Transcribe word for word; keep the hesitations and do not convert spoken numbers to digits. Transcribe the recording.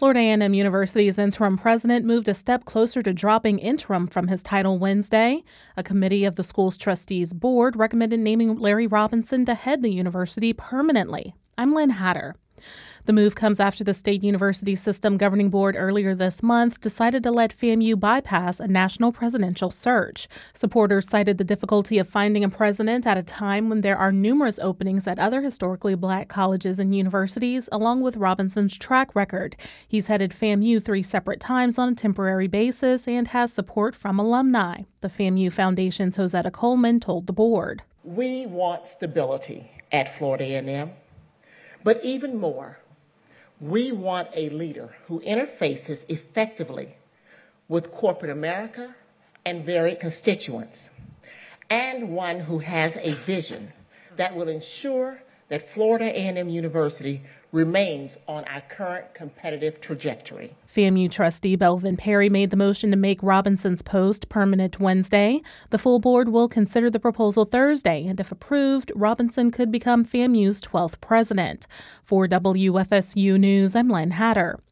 Florida A and M University's interim president moved a step closer to dropping interim from his title Wednesday. A committee of the school's trustees board recommended naming Larry Robinson to head the university permanently. I'm Lynn Hatter. The move comes after the State University System Governing Board earlier this month decided to let FAMU bypass a national presidential search. Supporters cited the difficulty of finding a president at a time when there are numerous openings at other historically black colleges and universities, along with Robinson's track record. He's headed FAMU three separate times on a temporary basis and has support from alumni. The FAMU Foundation's Josetta Coleman told the board. We want stability at Florida A and M, but even more, we want a leader who interfaces effectively with corporate America and varied constituents, and one who has a vision that will ensure that Florida A and M University remains on our current competitive trajectory. FAMU trustee Belvin Perry made the motion to make Robinson's post permanent Wednesday. The full board will consider the proposal Thursday, and if approved, Robinson could become FAMU's twelfth president. For W F S U News, I'm Lynn Hatter.